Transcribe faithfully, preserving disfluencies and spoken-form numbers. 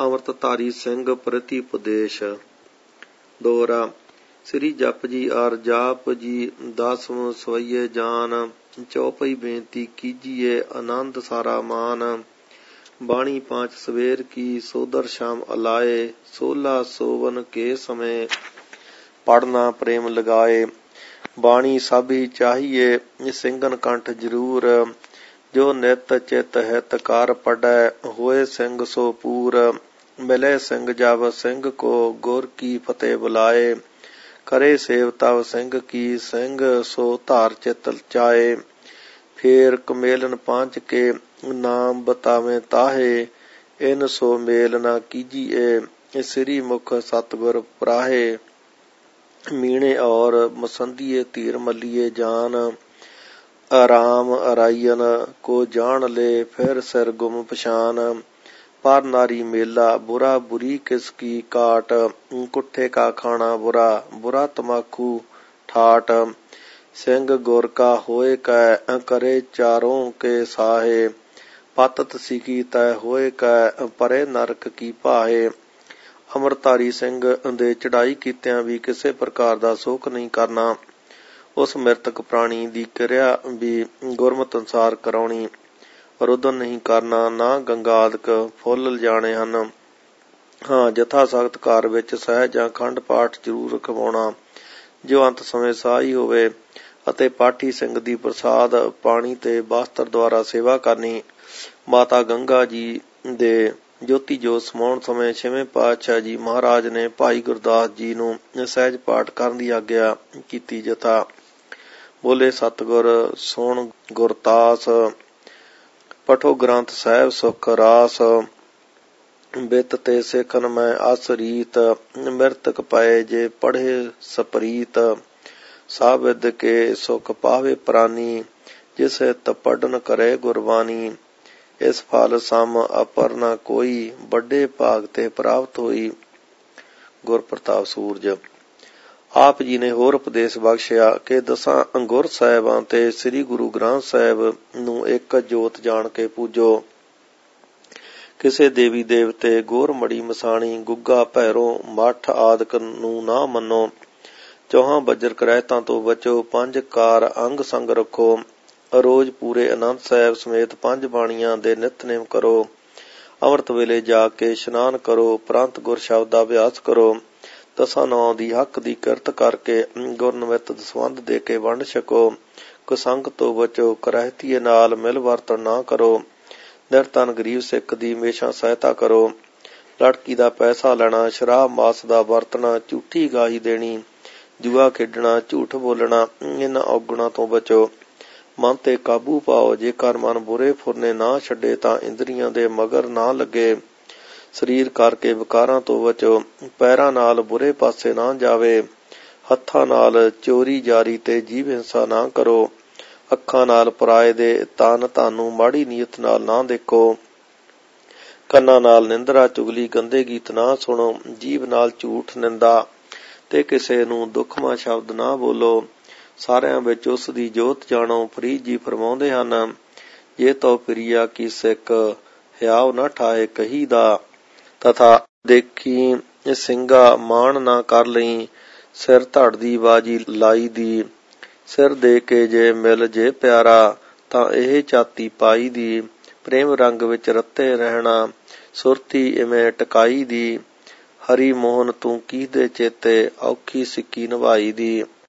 ਅੰਮ੍ਰਿਤਧਾਰੀ ਸਿੰਘ ਪ੍ਰਤੀ ਉਪਦੇਸ਼। ਦੋਹਰਾ। ਸ੍ਰੀ ਜਪ ਜੀ ਅਰ ਜਾਪ ਜੀ ਦਸਮ ਸਵਈਏ ਜਾਨ, ਚੌਪਈ ਬੇਨਤੀ ਕੀਜੀਏ ਆਨੰਦ ਸਾਰਾ ਮਾਨ। ਬਾਣੀ ਪਾਂਚ ਸਵੇਰ ਕੀ ਸੋਦਰ ਸ਼ਾਮ ਅਲਾਏ, ਸੋਲਾ ਸੋਵਨ ਕੇ ਸਮੇਂ ਪੜਨਾ ਪ੍ਰੇਮ ਲਗਾਏ। ਬਾਣੀ ਸਭ ਹੀ ਚਾਹੀਏ ਸਿੰਘਨ ਕੰਠ ਜ਼ਰੂਰ, ਜੋ ਨਿਤ ਚਿਤ ਹਿਤ ਕਰ ਪੜੈ ਹੋਏ ਸਿੰਘ ਸੋ ਪੂਰ। ਮਿਲੇ ਸਿੰਘ ਜਬ ਸਿੰਘ ਕੋ ਗੁਰ ਕੀ ਫਤਿਹ ਬੁਲਾਏ, ਕਰੇ ਸੇਵ ਤਬ ਸਿੰਘ ਕੀ ਸਿੰਘ ਸੋ ਧਾਰ ਚਿਤ ਚਾਏ। ਫੇਰ ਕਮੇਲਨ ਪਾਂਚ ਕੇ ਨਾਮ ਬਤਾਵੇਂ ਤਾਹੇ, ਇਨ ਸੋ ਮੇਲ ਨਾ ਕੀਜੀਏ ਸ੍ਰੀ ਮੁਖ ਸਤਿਗੁਰ ਪਰਾਹੇ। ਮੀਣੇ ਔਰ ਮਸੰਦੀਏ ਧੀਰ ਮੱਲੀਏ ਜਾਨ, ਆਰਾਮ ਅਰਾਈਨ ਕੋ ਜਾਣ ਲੈ ਫਿਰ ਸਿਰ ਗੁਮ ਪਛਾਨ। ਪਰ ਨਾਰੀ ਮੇਲਾ ਬੁਰਾ ਬੁਰੀ ਕਿਸ ਕੀ ਕਾਟ, ਕੁੱਠੇ ਕਾ ਖਾਣਾ ਬੁਰਾ ਬੁਰਾ ਤਮਾਕੂ ਠਾਟ। ਸਿੰਘ ਗੁਰ ਕਾ ਹੋਏ ਕੈ ਕਰੇ ਚਾਰੋਂ ਕੇ ਸਾਹੇ, ਪਤਤ ਸਿਕੀ ਤੈ ਹੋਏ ਕੈ ਪਰੇ ਨਰਕ ਕੀ ਭਾਹੇ। ਅੰਮ੍ਰਿਤਧਾਰੀ ਸਿੰਘ ਦੇ ਚੜ੍ਹਾਈ ਕੀਤਿਆਂ ਵੀ ਕਿਸੇ ਪ੍ਰਕਾਰ ਦਾ ਸ਼ੋਕ ਨਹੀਂ ਕਰਨਾ। ਉਸ ਮ੍ਰਿਤਕ ਪ੍ਰਾਣੀ ਦੀ ਕਿਰਿਆ ਵੀ ਗੁਰਮਤਿ ਅਨੁਸਾਰ ਕਰਾਉਣੀ। ਰੁਦਨ ਨਹੀਂ ਕਰਨਾ, ਨਾ ਗੰਗਾ ਆਦਿਕ ਫੁੱਲ ਲਿਜਾਣੇ ਹਨ। ਹਾਂ, ਜਥਾ ਸਖਤ ਘਰ ਵਿੱਚ ਸਹਿਜ ਜਾਂ ਅਖੰਡ ਪਾਠ ਜ਼ਰੂਰ ਰਖਵਾਉਣਾ, ਜੋ ਅੰਤ ਸਮੇਂ ਸਾਹੀ ਹੋਵੇ। ਅਤੇ ਪਾਠੀ ਸਿੰਘ ਦੀ ਪ੍ਰਸਾਦ ਪਾਣੀ ਤੇ ਬਸਤਰ ਦੁਆਰਾ ਸੇਵਾ ਕਰਨੀ। ਮਾਤਾ ਗੰਗਾ ਜੀ ਦੇ ਜੋਤੀ ਜੋਤ ਸਮਾਉਣ ਸਮੇਂ ਛੇਵੇਂ ਪਾਤਸ਼ਾਹ ਜੀ ਮਹਾਰਾਜ ਨੇ ਭਾਈ ਗੁਰਦਾਸ ਜੀ ਨੂੰ ਸਹਿਜ ਪਾਠ ਕਰਨ ਦੀ ਆਗਿਆ ਕੀਤੀ। ਜਥਾ ਬੋਲੇ ਸਤਿਗੁਰ ਸੁਣ ਗੁਰਤਾਸ, ਪਠੋ ਗ੍ਰੰਥ ਸਾਹਿਬ ਸੁਖ ਰਾਸ। ਬਿਤ ਤੇ ਸਿੱਖਨ ਮੈਂ ਅਸ ਰੀਤ, ਮਿਰਤਕ ਪਏ ਜੇ ਪੜ੍ਹੇ ਸਪਰੀਤ। ਸਭ ਵਿਦ ਕੇ ਸੁਖ ਪਾਵੇ ਪ੍ਰਾਨੀ, ਜਿਸ ਹਿਤ ਪੜਨ ਕਰੇ ਗੁਰਬਾਣੀ। ਇਸ ਫਲ ਸਮ ਅਪਰ ਨ ਕੋਈ, ਵੱਡੇ ਭਾਗ ਤੇ ਪ੍ਰਾਪਤ ਹੋਈ। ਗੁਰ ਪ੍ਰਤਾਪ ਸੂਰਜ। ਆਪ ਜੀ ਨੇ ਹੋਰ ਉਪਦੇਸ਼ ਬਖਸ਼ਿਆ ਕਿ ਦਸਾਂ ਗੁਰ ਸਾਹਿਬਾਂ ਤੇ ਸ੍ਰੀ ਗੁਰੂ ਗ੍ਰੰਥ ਸਾਹਿਬ ਨੂੰ ਇੱਕ ਜੋਤ ਜਾਣ ਕੇ ਪੂਜੋ। ਕਿਸੇ ਦੇਵੀ ਦੇਵਤੇ, ਗੋਰ ਮੜੀ ਮਸਾਣੀ, ਗੁੱਗਾ ਭੈਰੋ, ਮੱਠ ਆਦਿਕ ਨੂੰ ਨਾ ਮੰਨੋ। ਚੌਹਾਂ ਬੱਜਰ ਕਰਹਿਤਾਂ ਤੋਂ ਬਚੋ, ਪੰਜ ਕਾਰ ਅੰਗ ਸੰਗ ਰੱਖੋ। ਰੋਜ਼ ਪੂਰੇ ਆਨੰਦ ਸਾਹਿਬ ਸਮੇਤ ਪੰਜ ਬਾਣੀਆਂ ਦੇ ਨਿਤਨੇਮ ਕਰੋ। ਅੰਮ੍ਰਿਤ ਵੇਲੇ ਜਾ ਕੇ ਇਸ਼ਨਾਨ ਕਰੋ, ਉਪਰੰਤ ਗੁਰ ਸ਼ਬਦ ਦਾ ਅਭਿਆਸ ਕਰੋ। ਦਸਾਂ ਨੌਂ ਦੀ ਹੱਕ ਦੀ ਕਿਰਤ ਕਰਕੇ ਗੁਰ ਨਿਮਿਤ ਦਸਵੰਧ ਦੇ ਕੇ ਵੰਡ ਛਕੋ। ਕੁਸੰਗ ਤੋਂ ਬਚੋ, ਕਰਹਿਤੀਏ ਨਾਲ ਮਿਲ ਵਰਤਣ ਨਾ ਕਰੋ। ਨਿਰਧਨ ਗਰੀਬ ਸਿੱਖ ਦੀ ਹਮੇਸ਼ਾ ਸਹਾਇਤਾ ਕਰੋ। ਲੜਕੀ ਦਾ ਪੈਸਾ ਲੈਣਾ, ਸ਼ਰਾਬ ਮਾਸ ਦਾ ਵਰਤਣਾ, ਝੂਠੀ ਗਾਹੀ ਦੇਣੀ, ਜੂਆ ਖੇਡਣਾ, ਝੂਠ ਬੋਲਣਾ, ਇਹਨਾਂ ਔਗੁਣਾਂ ਤੋਂ ਬਚੋ। ਮਨ ਤੇ ਕਾਬੂ ਪਾਓ। ਜੇਕਰ ਮਨ ਬੁਰੇ ਫੁਰਨੇ ਨਾ ਛੱਡੇ ਤਾਂ ਇੰਦਰੀਆਂ ਦੇ ਮਗਰ ਨਾ ਲੱਗੇ। ਸਰੀਰ ਕਰਕੇ ਵਿਕਾਰਾਂ ਤੋਂ ਬਚੋ। ਪੈਰਾਂ ਨਾਲ ਬੁਰੇ ਪਾਸੇ ਨਾ ਜਾਵੇ। ਹੱਥਾਂ ਨਾਲ ਚੋਰੀ ਜਾਰੀ ਤੇ ਜੀਵ ਹਿੰਸਾ ਨਾ ਕਰੋ। ਅੱਖਾਂ ਨਾਲ ਪਰਾਏ ਦੇ ਤਨ ਧਨ ਨੂੰ ਮਾੜੀ ਨੀਅਤ ਨਾਲ ਨਾ ਦੇਖੋ। ਕੰਨਾਂ ਨਾਲ ਨਿੰਦਰਾ ਚੁਗਲੀ ਗੰਦੇ ਗੀਤ ਨਾ ਸੁਣੋ। ਜੀਭ ਨਾਲ ਝੂਠ ਨਿੰਦਾ ਤੇ ਕਿਸੇ ਨੂੰ ਦੁੱਖਮਾ ਸ਼ਬਦ ਨਾ ਬੋਲੋ। ਸਾਰਿਆਂ ਵਿੱਚ ਉਸ ਦੀ ਜੋਤ ਜਾਣੋ। ਫਰੀਦ ਜੀ ਫਰਮਾਉਂਦੇ ਹਨ, ਜੇ ਤੋ ਪ੍ਰਿਆ ਕੀ ਸਿੱਖ, ਹਿਆਉ ਨਾ ਠਾਏ ਕਹੀ ਦਾ। ਤਥਾ ਦੇਖੀ ਸਿੰਘਾ ਮਾਣ ਨਾ ਕਰ ਲਈ, ਸਿਰ ਧੜ ਦੀ ਬਾਜੀ ਲਾਈ ਦੀ। ਸਿਰ ਦੇ ਕੇ ਜੇ ਮਿਲ ਜੇ ਪਿਆਰਾ, ਤਾਂ ਇਹ ਚਾਤੀ ਪਾਈ ਦੀ। ਪ੍ਰੇਮ ਰੰਗ ਵਿੱਚ ਰੱਤੇ ਰਹਿਣਾ, ਸੁਰਤੀ ਇਵੇਂ ਟਕਾਈ ਦੀ। ਹਰੀ ਮੋਹਨ ਤੂੰ ਕੀਹਦੇ ਚੇਤੇ, ਔਖੀ ਸਿੱਕੀ ਨਿਭਾਈ ਦੀ।